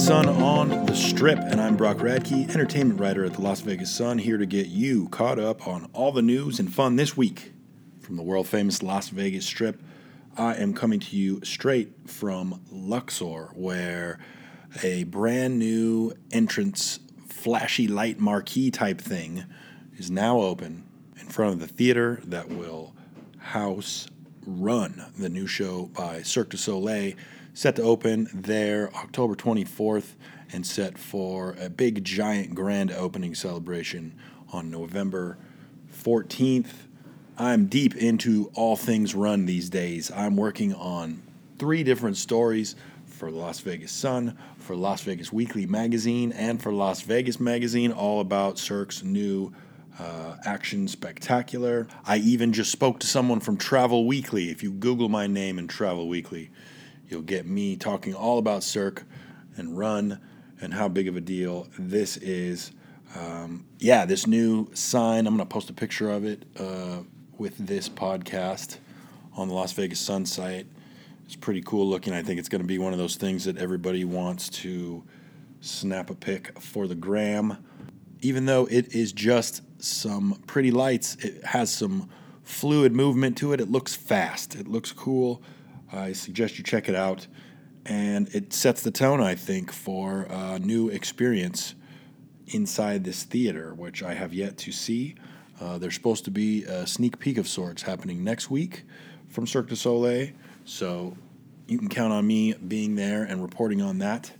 Sun on the Strip, and I'm Brock Radke, entertainment writer at the Las Vegas Sun, here to get you caught up on all the news and fun this week. From the world-famous Las Vegas Strip, I am coming to you straight from Luxor, where a brand new entrance, flashy light marquee type thing is now open in front of the theater that will house Run, the new show by Cirque du Soleil, set to open there October 24th and set for a big, giant, grand opening celebration on November 14th. I'm deep into all things Run these days. I'm working on 3 different stories for the Las Vegas Sun, for Las Vegas Weekly Magazine, and for Las Vegas Magazine, all about Cirque's new action spectacular. I even just spoke to someone from Travel Weekly. If you Google my name in Travel Weekly, you'll get me talking all about Cirque and Run and how big of a deal this is. This new sign, I'm going to post a picture of it with this podcast on the Las Vegas Sun site. It's pretty cool looking. I think it's going to be one of those things that everybody wants to snap a pic for the gram. Even though it is just some pretty lights, it has some fluid movement to it. It looks fast. It looks cool. I suggest you check it out. And it sets the tone, I think, for a new experience inside this theater, which I have yet to see. There's supposed to be a sneak peek of sorts happening next week from Cirque du Soleil. So you can count on me being there and reporting on that.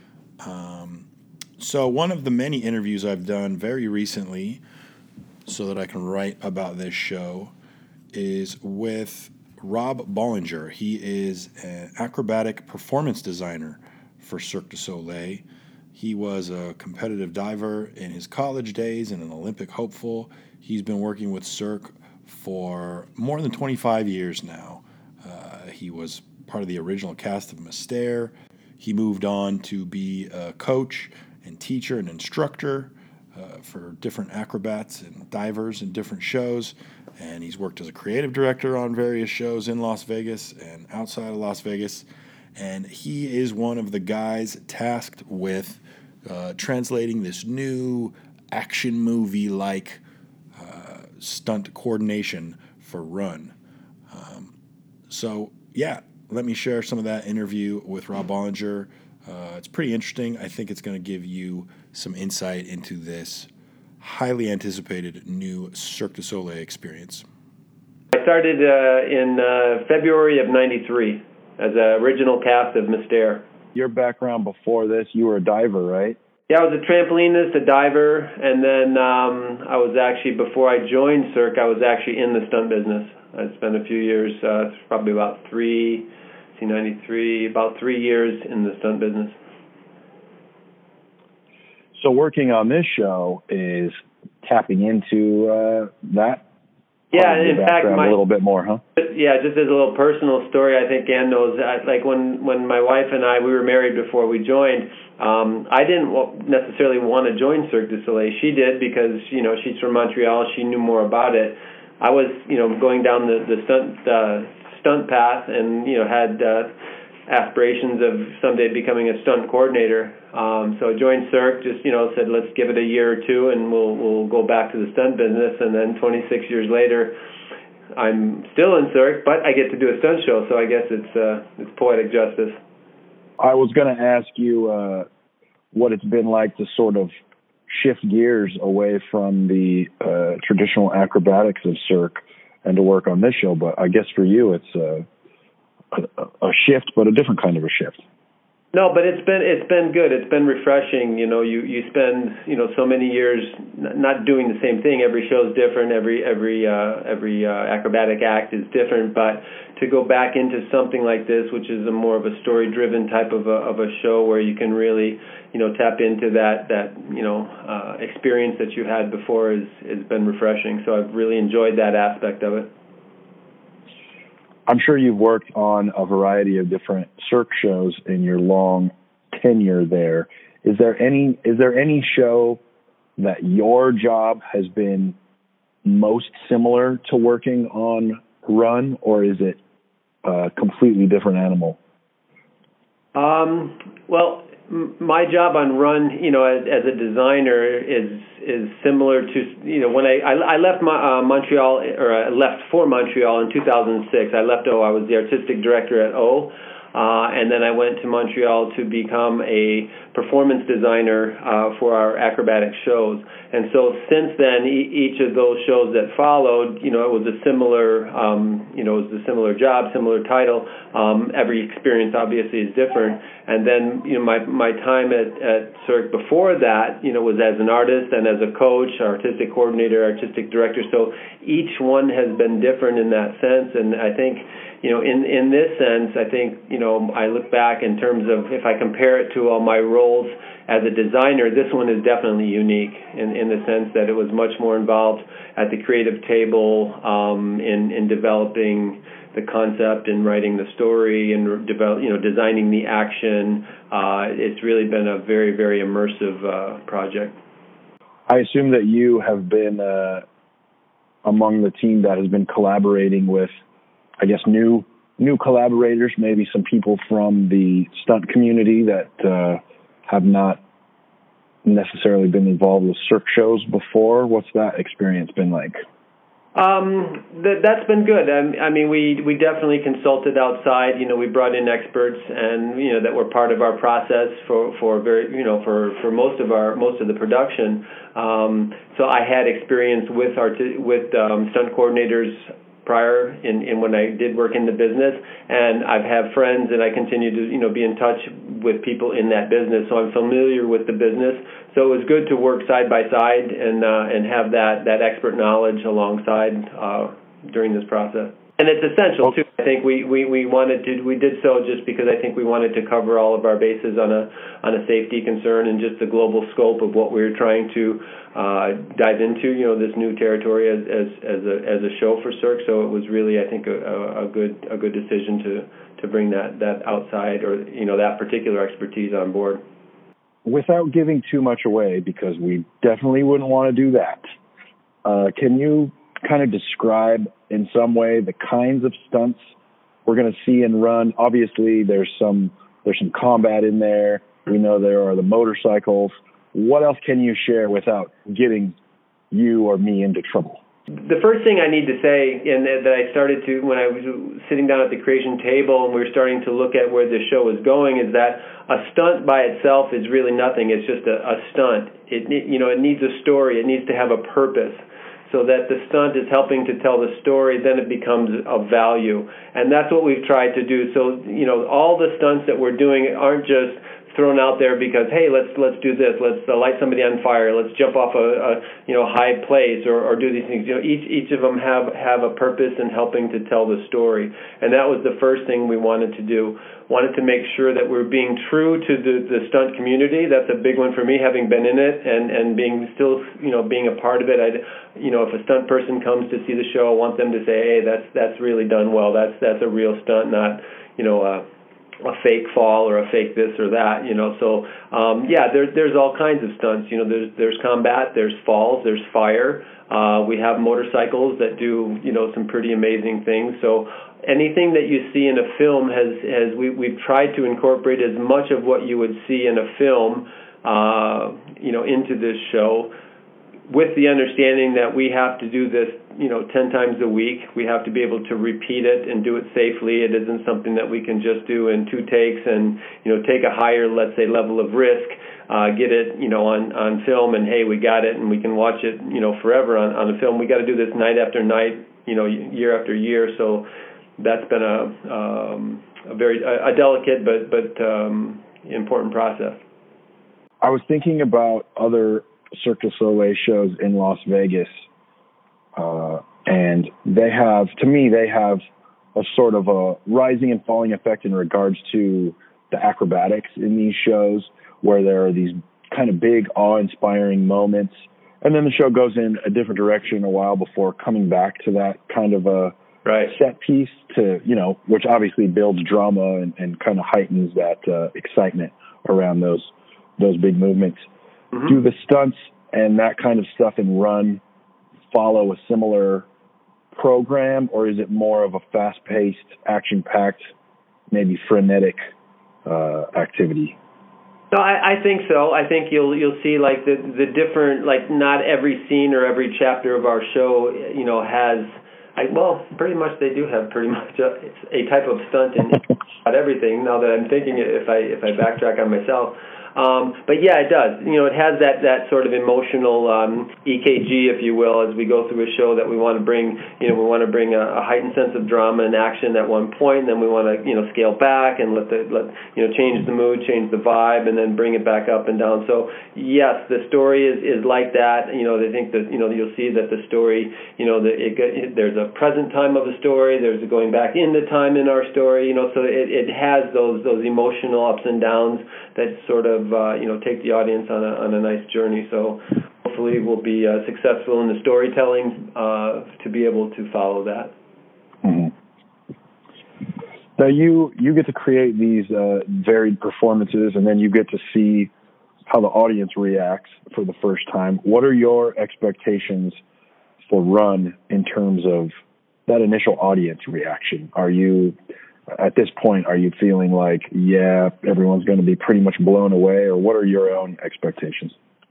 So one of the many interviews I've done very recently so that I can write about this show is with Rob Bollinger. He is an acrobatic performance designer for Cirque du Soleil. He was a competitive diver in his college days and an Olympic hopeful. He's been working with Cirque for more than 25 years now. He was part of the original cast of Mystère. He moved on to be a coach and teacher and instructor for different acrobats and divers in different shows. And he's worked as a creative director on various shows in Las Vegas and outside of Las Vegas. And he is one of the guys tasked with translating this new action movie-like stunt coordination for Run. Let me share some of that interview with Rob Bollinger. It's pretty interesting. I think it's going to give you some insight into this highly anticipated new Cirque du Soleil experience. I started in February of '93 as an original cast of Mystère. Your background before this, you were a diver, right? Yeah, I was a trampolinist, a diver, and then I was actually, before I joined Cirque, I was actually in the stunt business. I spent a few years, probably about 3 years in the stunt business. So working on this show is tapping into that. Yeah, in fact, a little bit more, huh? Yeah, just as a little personal story, I think Ann knows. Like when my wife and we were married before we joined. I didn't necessarily want to join Cirque du Soleil. She did because she's from Montreal. She knew more about it. I was going down the stunt path and had aspirations of someday becoming a stunt coordinator. So I joined Cirque, just said let's give it a year or two and we'll go back to the stunt business. And then 26 years later, I'm still in Cirque, but I get to do a stunt show. So I guess it's poetic justice. I was going to ask you what it's been like to sort of shift gears away from the traditional acrobatics of Cirque and to work on this show. But I guess for you, it's a shift, but a different kind of a shift. No, but it's been good. It's been refreshing. You spend so many years not doing the same thing. Every show is different. Every acrobatic act is different. But to go back into something like this, which is more of a story-driven type of a show where you can really tap into that experience that you had before has been refreshing. So I've really enjoyed that aspect of it. I'm sure you've worked on a variety of different Cirque shows in your long tenure there. Is there any show that your job has been most similar to working on Run, or is it a completely different animal? Well, my job on Run, as a designer is similar to, when I left Montreal, or I left for Montreal in 2006. I left O. I was the artistic director at O. And then I went to Montreal to become a performance designer for our acrobatic shows. And so since then, each of those shows that followed, it was a similar, job, similar title. Every experience obviously is different. And then, my time at Cirque before that, was as an artist and as a coach, artistic coordinator, artistic director. So each one has been different in that sense. And I think, in this sense, I think, I look back in terms of, if I compare it to all my roles as a designer, this one is definitely unique in the sense that it was much more involved at the creative table in developing the concept and writing the story and designing the action. It's really been a very, very immersive project. I assume that you have been among the team that has been collaborating with, I guess, new collaborators, maybe some people from the stunt community that have not necessarily been involved with Cirque shows before. What's that experience been like? That's been good. I mean, we definitely consulted outside. We brought in experts, and that were part of our process for most of the production. So I had experience with stunt coordinators prior in when I did work in the business, and I've had friends, and I continue to be in touch with people in that business, so I'm familiar with the business. So it was good to work side by side and have that expert knowledge alongside during this process. And it's essential too. I think we did so just because I think we wanted to cover all of our bases on a safety concern and just the global scope of what we were trying to dive into. This new territory as a show for Cirque. So it was really, I think, a good decision to bring that outside or that particular expertise on board. Without giving too much away, because we definitely wouldn't want to do that, can you kind of describe in some way the kinds of stunts we're going to see and Run? Obviously, there's some combat in there. We know there are the motorcycles. What else can you share without getting you or me into trouble? The first thing I need to say, and that I started to when I was sitting down at the creation table and we were starting to look at where the show was going, is that a stunt by itself is really nothing. It's just a stunt. It needs a story. It needs to have a purpose, so that the stunt is helping to tell the story, then it becomes of value. And that's what we've tried to do. So, all the stunts that we're doing aren't just thrown out there because, hey, let's do this, let's light somebody on fire, let's jump off a high place or do these things. Each of them have a purpose in helping to tell the story. And that was the first thing we wanted to do. Wanted to make sure that we're being true to the stunt community. That's a big one for me, having been in it and being still, being a part of it. If a stunt person comes to see the show, I want them to say, hey, that's really done well. That's a real stunt, not, a fake fall or a fake this or that, So, there's all kinds of stunts. There's combat, there's falls, there's fire. We have motorcycles that do, some pretty amazing things. So anything that you see in a film we've tried to incorporate as much of what you would see in a film, into this show, with the understanding that we have to do this, 10 times a week. We have to be able to repeat it and do it safely. It isn't something that we can just do in 2 takes and, take a higher, let's say, level of risk, get it, on film, and hey, we got it, and we can watch it, forever on the film. We got to do this night after night, year after year. So that's been a very delicate but important process. I was thinking about other Cirque du Soleil shows in Las Vegas, and they have a sort of a rising and falling effect in regards to the acrobatics in these shows, where there are these kind of big, awe-inspiring moments, and then the show goes in a different direction a while before coming back to that kind of a set piece to, which obviously builds drama and kind of heightens that excitement around those big movements. Mm-hmm. Do the stunts and that kind of stuff in Run follow a similar program, or is it more of a fast-paced, action-packed, maybe frenetic activity? No, I think so. I think you'll see like the different, like not every scene or every chapter of our show, has pretty much they do have pretty much a type of stunt in about everything. Now that I'm thinking it, if I backtrack on myself. But yeah, it does. It has that sort of emotional EKG, if you will, as we go through a show that we want to bring. We want to bring a heightened sense of drama and action at one point, and then we want to scale back and let change the mood, change the vibe, and then bring it back up and down. So yes, the story is like that. I think that you'll see that the story, there's a present time of the story. There's a going back into time in our story. So it has those emotional ups and downs that sort of take the audience on a nice journey. So hopefully we'll be successful in the storytelling to be able to follow that. Mm-hmm. Now you get to create these varied performances, and then you get to see how the audience reacts for the first time. What are your expectations for Run in terms of that initial audience reaction? At this point, are you feeling like, yeah, everyone's going to be pretty much blown away, or what are your own expectations?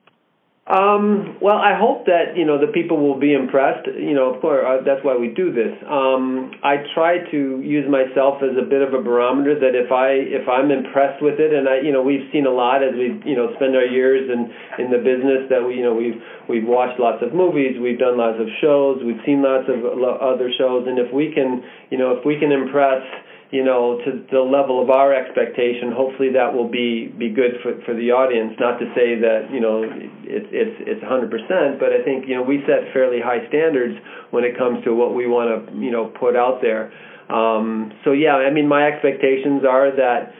Well, I hope that, the people will be impressed. Of course, that's why we do this. I try to use myself as a bit of a barometer that if I'm impressed with it, and we've seen a lot as we, spend our years in the business that we've watched lots of movies, we've done lots of shows, we've seen lots of other shows, and if we can impress, to the level of our expectation, hopefully that will be good for the audience. Not to say that, it's 100%, but I think, we set fairly high standards when it comes to what we want to, put out there. So yeah, I mean, my expectations are that,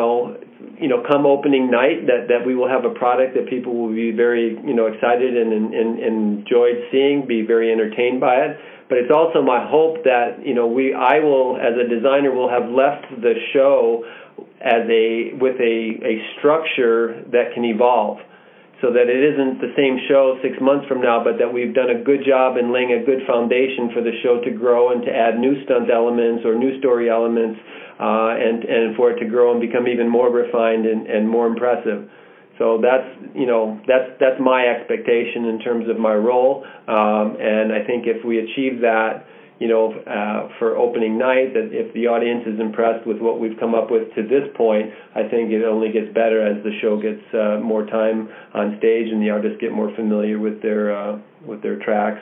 come opening night, that we will have a product that people will be very, excited and enjoyed seeing, be very entertained by it. But it's also my hope that I will, as a designer, will have left the show with a structure that can evolve, so that it isn't the same show 6 months from now, but that we've done a good job in laying a good foundation for the show to grow and to add new stunt elements or new story elements, and for it to grow and become even more refined and more impressive. So that's my expectation in terms of my role, and I think if we achieve that, for opening night, that if the audience is impressed with what we've come up with to this point, I think it only gets better as the show gets more time on stage and the artists get more familiar with their tracks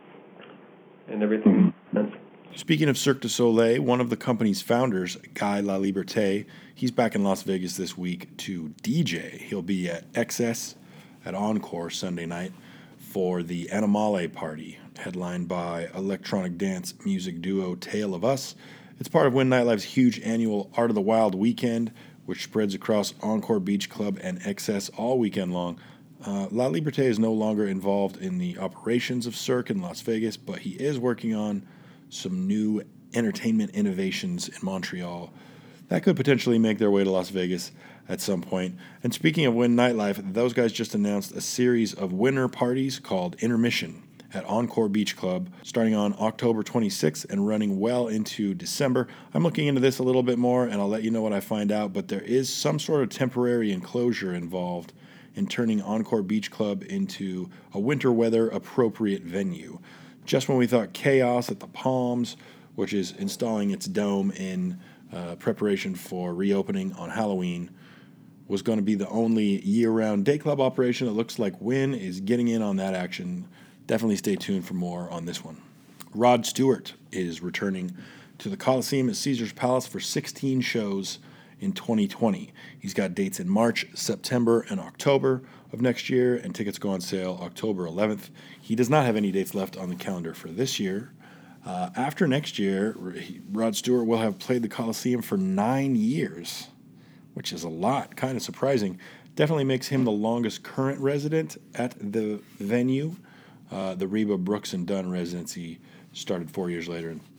and everything. Mm-hmm. Speaking of Cirque du Soleil, one of the company's founders, Guy Laliberté, he's back in Las Vegas this week to DJ. He'll be at XS at Encore Sunday night for the Animale Party, headlined by electronic dance music duo Tale of Us. It's part of Wynn Nightlife's huge annual Art of the Wild weekend, which spreads across Encore Beach Club and XS all weekend long. Laliberté is no longer involved in the operations of Cirque in Las Vegas, but he is working on some new entertainment innovations in Montreal that could potentially make their way to Las Vegas at some point. And speaking of Wynn Nightlife, those guys just announced a series of winter parties called Intermission at Encore Beach Club, starting on October 26th and running well into December. I'm looking into this a little bit more, and I'll let you know what I find out, but there is some sort of temporary enclosure involved in turning Encore Beach Club into a winter weather appropriate venue. Just when we thought chaos at the Palms, which is installing its dome in preparation for reopening on Halloween, was going to be the only year-round day club operation, it looks like Wynn is getting in on that action. Definitely stay tuned for more on this one. Rod Stewart is returning to the Coliseum at Caesars Palace for 16 shows in 2020. He's got dates in March, September, and October of next year, and tickets go on sale October 11th. He does not have any dates left on the calendar for this year. After next year, Rod Stewart will have played the Coliseum for 9 years, which is a lot, kind of surprising. Definitely makes him the longest current resident at the venue. The Reba Brooks and Dunn residency started 4 years later in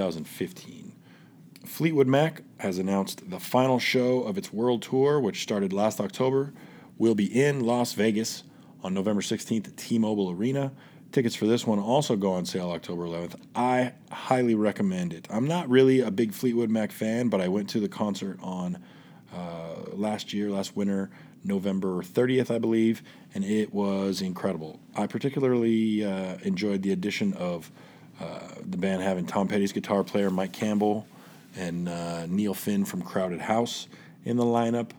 2015. Fleetwood Mac has announced the final show of its world tour, which started last October, will be in Las Vegas on November 16th at T-Mobile Arena. Tickets for this one also go on sale October 11th. I highly recommend it. I'm not really a big Fleetwood Mac fan, but I went to the concert on last winter November 30th, I believe, and it was incredible. I particularly enjoyed the addition of the band having Tom Petty's guitar player Mike Campbell and Neil Finn from Crowded House in the lineup.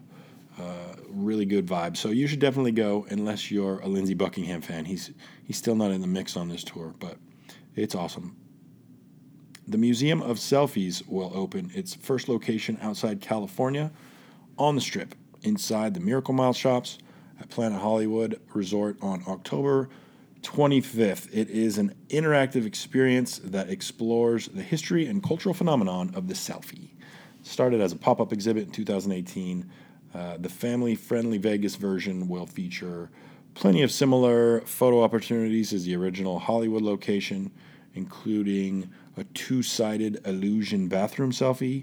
Really good vibe. So you should definitely go, unless you're a Lindsey Buckingham fan. He's still not in the mix on this tour, but it's awesome. The Museum of Selfies will open its first location outside California on the Strip, inside the Miracle Mile shops at Planet Hollywood Resort on October 25th. It is an interactive experience that explores the history and cultural phenomenon of the selfie. Started as a pop-up exhibit in 2018, the family-friendly Vegas version will feature plenty of similar photo opportunities as the original Hollywood location, including a two-sided illusion bathroom selfie,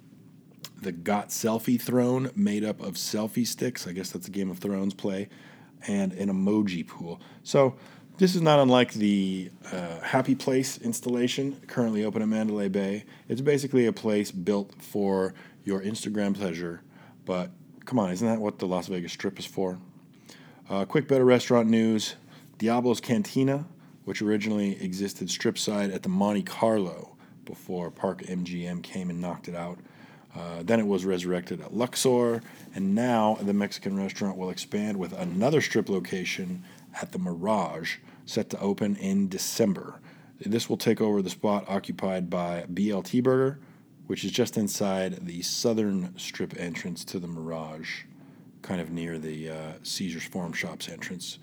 the Got Selfie throne made up of selfie sticks, I guess that's a Game of Thrones play, and an emoji pool. So this is not unlike the Happy Place installation currently open at Mandalay Bay. It's basically a place built for your Instagram pleasure, but come on, isn't that what the Las Vegas Strip is for? Quick bit of restaurant news. Diablo's Cantina, which originally existed strip-side at the Monte Carlo before Park MGM came and knocked it out. Then it was resurrected at Luxor, and now the Mexican restaurant will expand with another strip location at the Mirage, set to open in December. This will take over the spot occupied by BLT Burger, which is just inside the southern strip entrance to the Mirage, kind of near the Caesars Forum Shops entrance.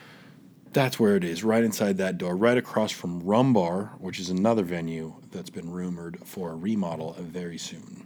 That's where it is, right inside that door, right across from Rum Bar, which is another venue that's been rumored for a remodel very soon.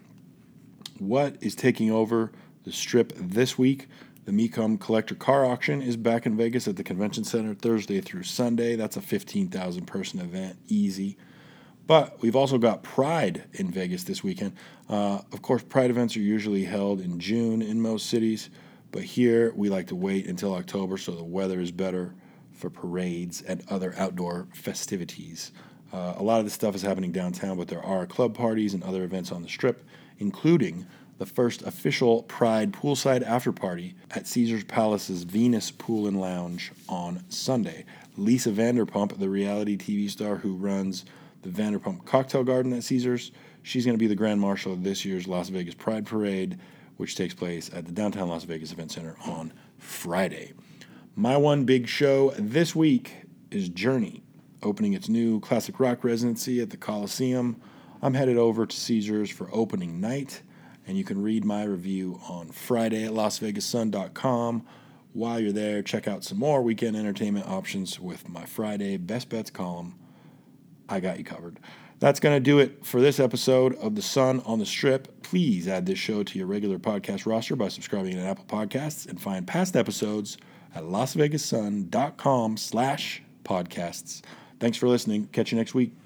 What is taking over the Strip this week? The Mecum Collector Car Auction is back in Vegas at the Convention Center Thursday through Sunday. That's a 15,000 person event, easy. But we've also got Pride in Vegas this weekend. Of course, Pride events are usually held in June in most cities, but here we like to wait until October so the weather is better for parades and other outdoor festivities. A lot of this stuff is happening downtown, but there are club parties and other events on the Strip, including the first official Pride poolside after-party at Caesars Palace's Venus Pool and Lounge on Sunday. Lisa Vanderpump, the reality TV star who runs the Vanderpump Cocktail Garden at Caesars, she's going to be the Grand Marshal of this year's Las Vegas Pride Parade, which takes place at the Downtown Las Vegas Event Center on Friday. My one big show this week is Journey, opening its new classic rock residency at the Coliseum. I'm headed over to Caesars for opening night, and you can read my review on Friday at LasVegasSun.com. While you're there, check out some more weekend entertainment options with my Friday Best Bets column. I got you covered. That's going to do it for this episode of The Sun on the Strip. Please add this show to your regular podcast roster by subscribing to Apple Podcasts, and find past episodes at LasVegasSun.com/podcasts. Thanks for listening. Catch you next week.